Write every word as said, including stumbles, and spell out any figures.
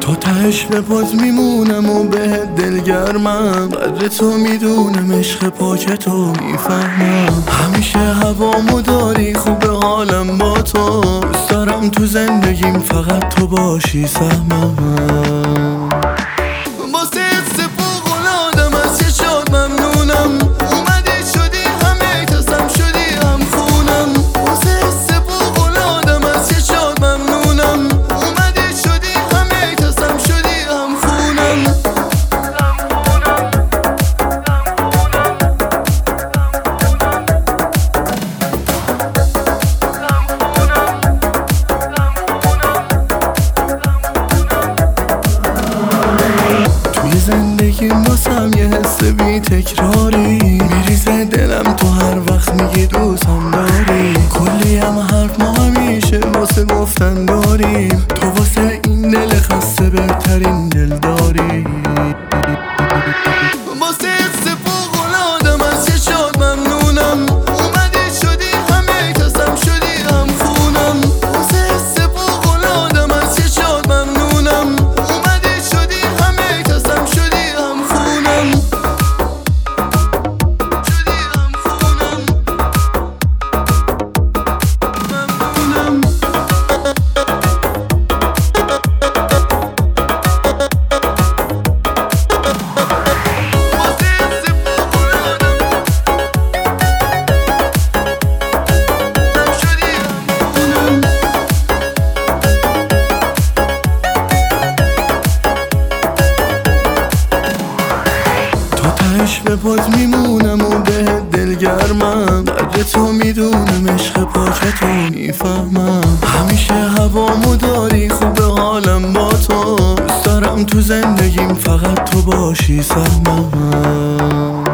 تا تهش به پات میمونم و بهت دلگرمم، قدر تو میدونم، عشق پاک تو میفهمم. همیشه هوامو داری، خوب حالم با تو، دوست دارم تو زندگیم فقط تو باشی سهمم. واسه حس فوق‌العاده‌م از چشات ممنونم، اومدی شدی همه کسم، شدی هم خونم. واسه حس فوق‌العاده‌م از چشات ممنونم، اومدی شدی همه کسم، شدی هم خونم. توی زندگی واسم یه حس بی تکراری میریزه دلم، تو هر وقت میگی دوستم داری. کلی هم حرف ما همیشه واسه گفتن داریم، تو واسه این دل خسته بهترین دل داری. واسه حس فوق‌العاده‌م از چشات ممنونم، اومدی شدی همه کسم، شدی هم خونم. واسه حس فوق‌العاده‌م از چشات ممنونم، اومدی شدی همه کسم، شدی هم خونم. شدی هم خونم. ممنونم. تهش به پات میمونم و بهت دلگرمم، قدر تو میدونم، عشق پاک تو میفهمم. همیشه هوامو داری، خوب حالم با تو، دوست دارم تو زندگیم فقط تو باشی سهمم.